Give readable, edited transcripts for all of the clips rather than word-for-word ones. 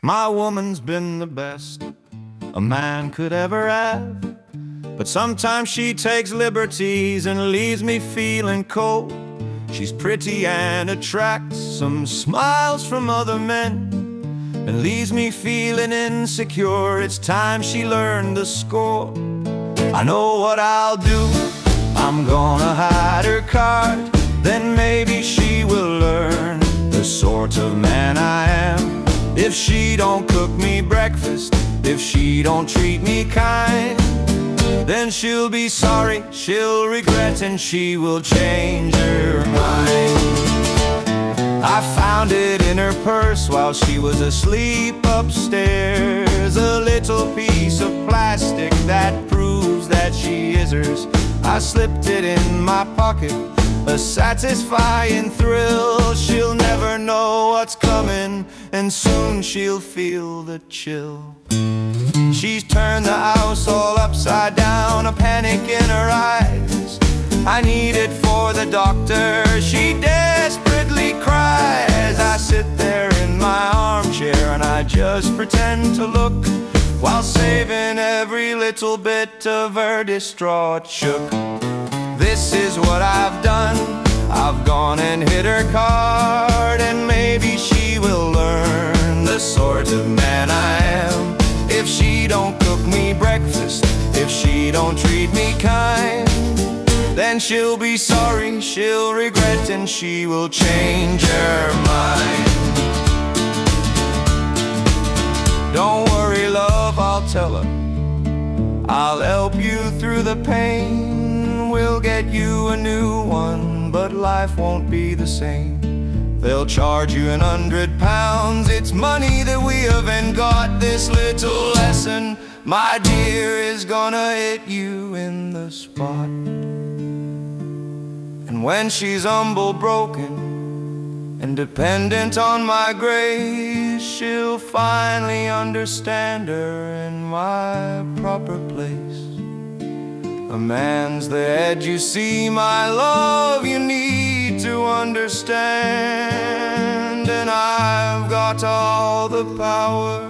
My woman's been the best a man could ever have, but sometimes she takes liberties and leaves me feeling cold. She's pretty and attracts some smiles from other men, and leaves me feeling insecure. It's time she learned the score. I know what I'll do. I'm gonna hide her card. Then maybe she will learn the sort of man I am. If she don't cook me breakfast, if she don't treat me kind, then she'll be sorry, she'll regret, and she will change her mind. I found it in her purse while she was asleep upstairs, a little piece of plastic that proves that she is hers. I slipped it in my pocket, a satisfying thrill. She'll never know what's coming, and soon she'll feel the chill. She's turned the house all upside down, a panic in her eyes. I need it for the doctor, she desperately cries. I sit there in my armchair and I just pretend to look, while saving every little bit of her distraught shook. This is what I've done. I've gone and hit her card, and maybe she will learn the sort of man I am. If she don't cook me breakfast, if she don't treat me kind, then she'll be sorry, she'll regret, and she will change her mind. Don't worry, love, I'll tell her. I'll help you through the pain. We'll get you a new one, but life won't be the same. They'll charge you £100. It's money that we haven't got. This little lesson, my dear, is gonna hit you in the spot. And when she's humble, broken, and dependent on my grace, she'll finally understand her in my proper place. A man's the head, you see, my love, you need to understand. And I've got all the power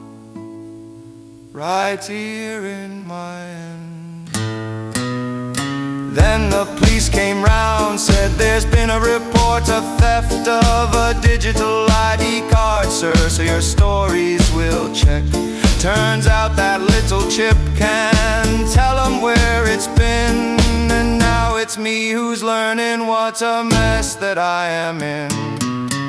right here in my hand. Then the police came round, said there's been a report of theft of a digital ID card, sir, so your stories will check. Turns out that little chip can tell them where it's been, and now it's me who's learning what a mess that I am in.